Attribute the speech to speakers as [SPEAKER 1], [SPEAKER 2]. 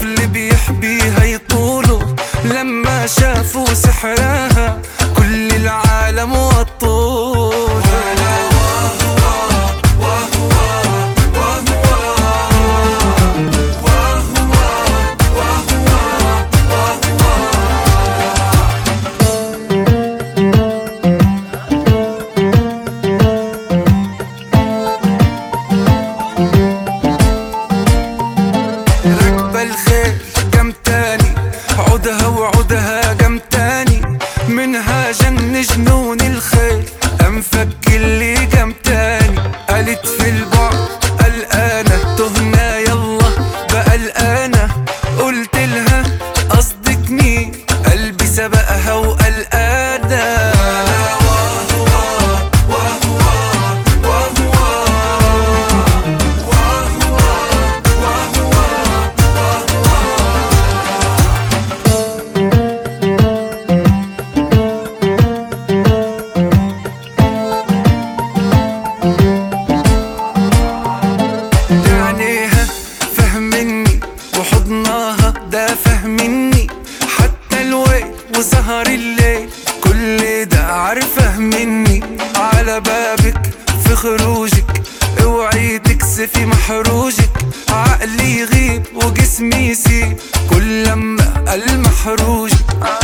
[SPEAKER 1] واللي بيحبيها يطولوا لما شافوا سحرها كل العالم والطول. راكبة الخيل قام تاني عودها وعودها قام تاني منها جن جنون الخيل قام فك اللي قام تاني. قالت في البعد قلقانة تهنا يلا بقى الآنة قلت لها قصدك مين قلبي سبقها وقلقانة. فهمني وحضناها ده فهمني حتى الويل وسهر الليل كل ده عارفه مني. على بابك في خروجك اوعي تكسفي محروجك عقلي يغيب وجسمي يسيب كل لما المحروج